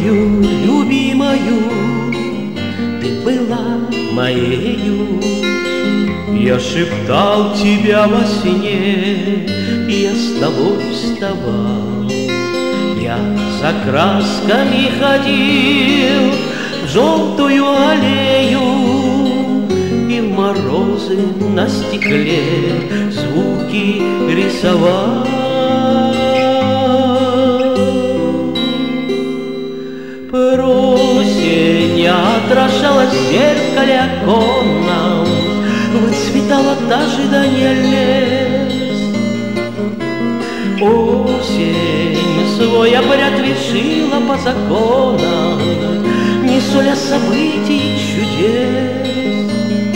Мою любимою, ты была моею. Я шептал тебя во сне, я с тобой вставал. Я за красками ходил в желтую аллею, и в морозы на стекле звуки рисовал. Просень отражалась в зеркале оконном, выцветал от ожидания лес. Осень свой обряд решила по законам, не суля событий чудес.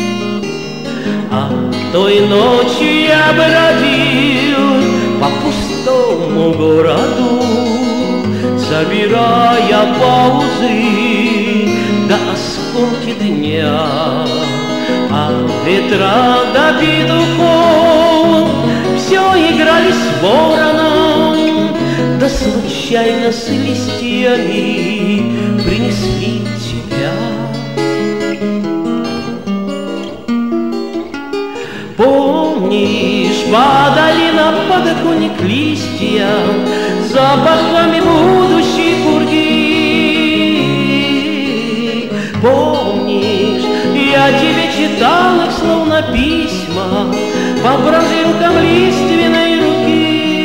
А той ночью я бродил по пустому городу, собирая паузы до осколки дня. А ветра до петухов все играли с вороном, да случайно с листьями принесли тебя. Помнишь, падали на подоконник листья запахами будущей пурги. Помнишь, я тебе читал их словно письма по прожилкам лиственной руки.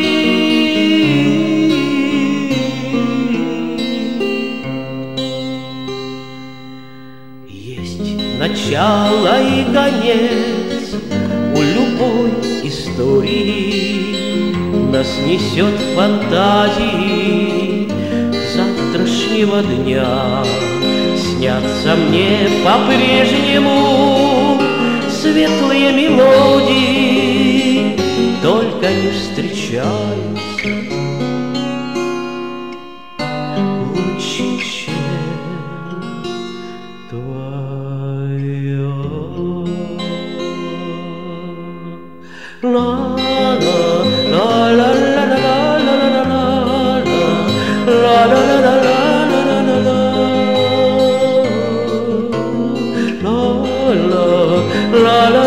Есть начало и конец у любой истории, нас несет фантазии завтрашнего дня. Снятся мне по-прежнему светлые мелодии, только не встречаются лучше, чем твоя. La la